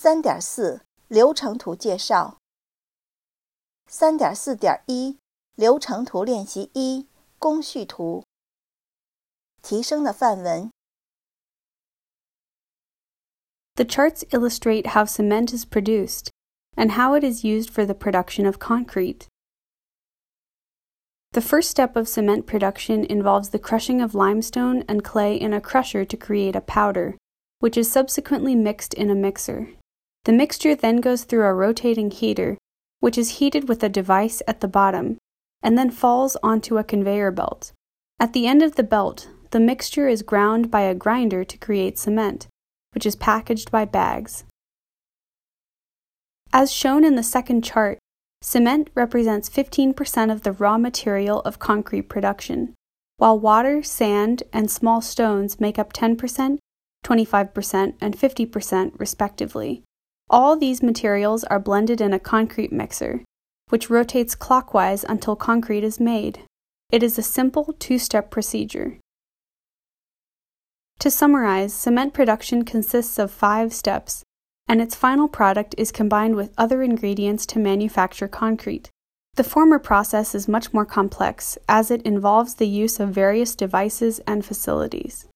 3.4 流程图介绍 3.4.1 流程图练习1工序图提升的范文 The charts illustrate how cement is produced and how it is used for the production of concrete. The first step of cement production involves the crushing of limestone and clay in a crusher to create a powder, which is subsequently mixed in a mixer. The mixture then goes through a rotating heater, which is heated with a device at the bottom, and then falls onto a conveyor belt. At the end of the belt, the mixture is ground by a grinder to create cement, which is packaged by bags. As shown in the second chart, cement represents 15% of the raw material of concrete production, while water, sand, and small stones make up 10%, 25%, and 50% respectively. All these materials are blended in a concrete mixer, which rotates clockwise until concrete is made. It is a simple two-step procedure. To summarize, cement production consists of 5 steps, and its final product is combined with other ingredients to manufacture concrete. The former process is much more complex, as it involves the use of various devices and facilities.